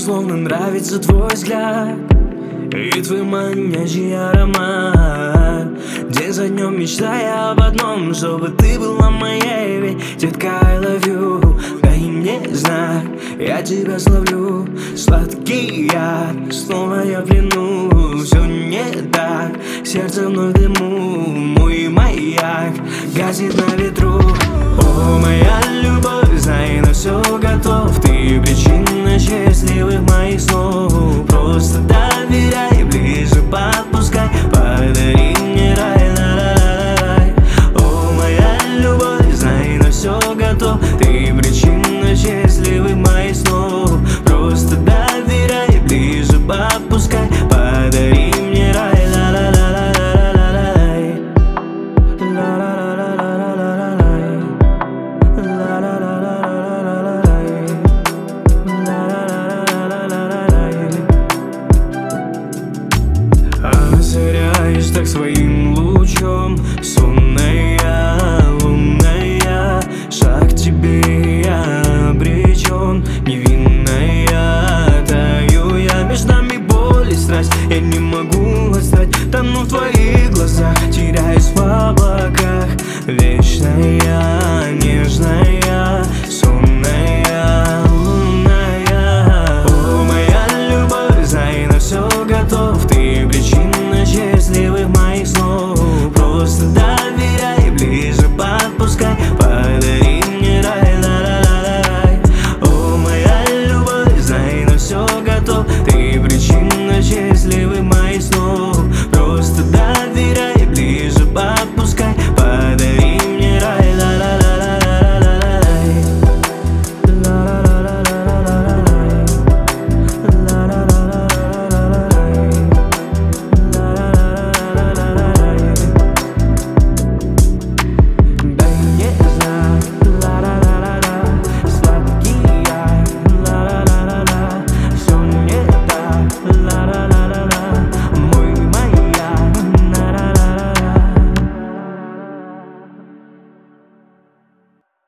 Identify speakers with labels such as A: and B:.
A: безусловно, нравится твой взгляд и твой манящий аромат. День за днем мечтая об одном, чтобы ты была моей. Ведь, детка, I love you, дай мне знак, я тебя словлю. Сладкий яд, снова я в плену. Все не так, сердце вновь в дыму. Мой маяк гаснет на ветру. О, моя любовь, знай, на все готов. Ты причина счастливых моих снов.